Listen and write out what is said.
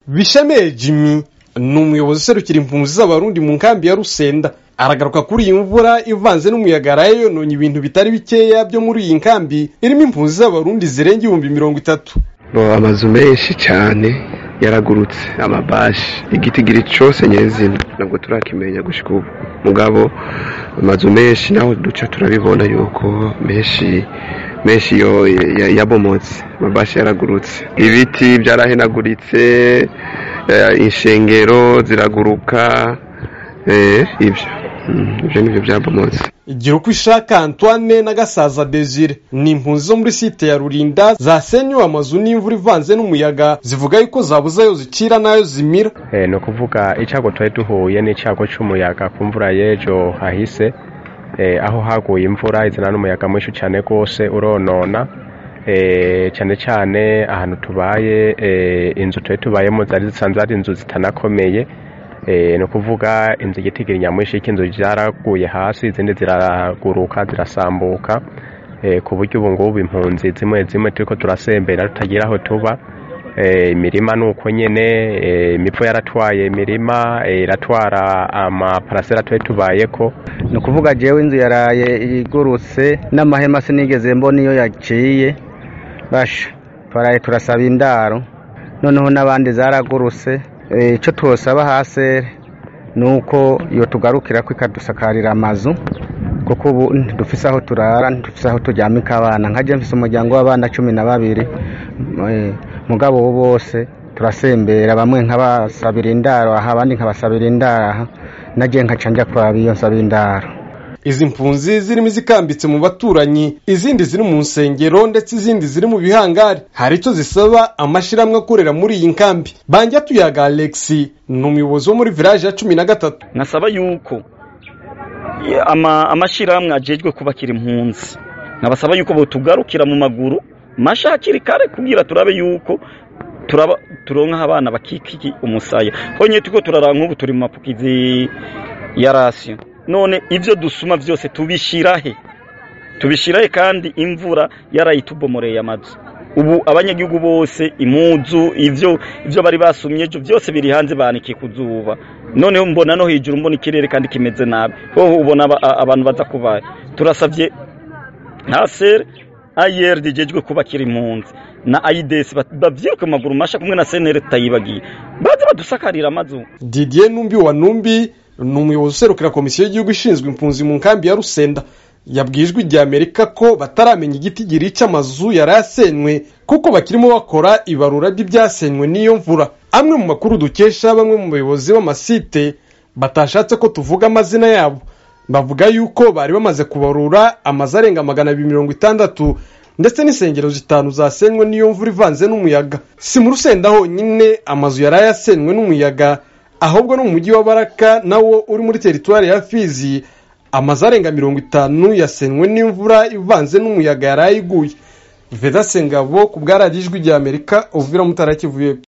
Bishemeye Jimmy ni umuyobozi userukira impunzi z'abarundi mu nkambi ya Rusenda. Aragaruka kuri iyi mvura ivanze n'umuyaga yaraye yononye ibintu bitari bikeya byo muri iyi nkambi irimo impunzi z'abarundi zirenga 30,000. Amazu menshi cyane yaragurutse, amabashi, igitigiri cyose nyezina ntabwo turakimenya gushika ubu. Mugabo amazu menshi naho duca turabibona yuko menshi yo yabomotse, amabashi yaragurutse, ibiti byarahenaguritse, inshengero ziraguruka, ibyo nibyo byabomotse. Igiruko ishaka Antoine na Gasaza Desire ni impunzi zo muri site ya Rurinda zasenywe amazu n'imvura ivanze n'umuyaga, zivuga yuko zabuze ayo zicira nayo zimira. No kuvuga icago twari duhuye n'icago c'umuyaga ku mvura y'ejo hahise, aho haguye imvura izana n'umuyaga mwinshi cyane gose uronona, cyane cyane ahantu tubaye, inzu twari tubayemo zari zisanzwe ari inzu zitanakomeye. No kuvuga inzu igitigiri nyamwinshi y'inzu zaraguye hasi, izindi ziraguruka zirasambuka, ku buryo ubu ngubu impunzi zimwe turiko turasembera tutagira aho tuba. Imirima nuko nyene, imivo yaratwaye imirima, iratwara amaparasera twari tubayeko. No kuvuga jewe inzu yaraye igurutse n'amahema sinigeze mbona iyo yaciye, basha twaraye turasaba indaro, noneho n'abandi zaragurutse. Ico twosaba hasi nuko iyo tugarukira ko ikadusakarira amazu, kuko ubu dufise aho turara, dufise aho turyamika abana. Nkaje mfise umuryango w'abana 12, mugabo bo bose turasembera, bamwe nkabasabira indaro aha, abandi nkabasabira indaro aha, naje nkacanja kwa biyo nsabira indaro. Izi mpunzi zirimo zikambitse mu baturanyi, izindi ziri mu nsengero, ndetse izindi ziri mu bihangari. Hari icyo zisaba amashiramwe akorera muri iyi nkambi. Banja tuyaga Alexi ni umuyobozi wo muri village ya 13. Nasaba yuko amashiramwe ajejwe kubakira impunzi, nabasaba yuko botugarukira mu maguru mashakiri kare kugira turabe yuko turonka abana bakikiki umusaya. Honye tuko turara nk'ubu turi mu mapukizi ya rasyo. None ivyo dusuma vyose tubishirahe kandi imvura yarayitubomoreye amazu. Ubu abanyagihugu bose imuzu ivyo bari basumye ejo byose biri hanze banikiye kuzuba. Noneho mbona no hejuru mbona ikirere kandi kimeze nabi. Ho ubona abantu baza kubaye. Turasavye Haser ayer dijejwe kubakira impunzi na AIDS bavyiruke maguru masha kumwe na senere tayibagiye. Baza badusakarira amazu. Didier Numbi wa Numbi ni umuyobozi userukira komisiyo y'igihugu ishinzwe impunzi mu nkambi ya Rusenda. Yabwijwe rya Amerika ko bataramenya igitigiri cy'amazu yarasenywe kuko bakirimo bakora ibarura by'ibyasenywe n'iyo mvura. Amwe mu makuru dukesha bamwe mu bayobozi b'amasite batashatse ko tuvuga amazina yabo, bavuga yuko bari bamaze kubarura amazu arenga 260, ndetse n'isengero 5 zasenywe n'iyo mvura ivanze n'umuyaga. Si mu Rusenda honyine amazu yarayasenywe n'umuyaga, ahubwo no mu mujyi wa Baraka nawo uri muri teritwari ya Fizi, amazu arenga 50 yasenywe n'imvura ivanze n'umuyaga yarayiguye. Veda Sengabo ku bw'aradijwi rya Amerika, Uvira Mutara Kivu.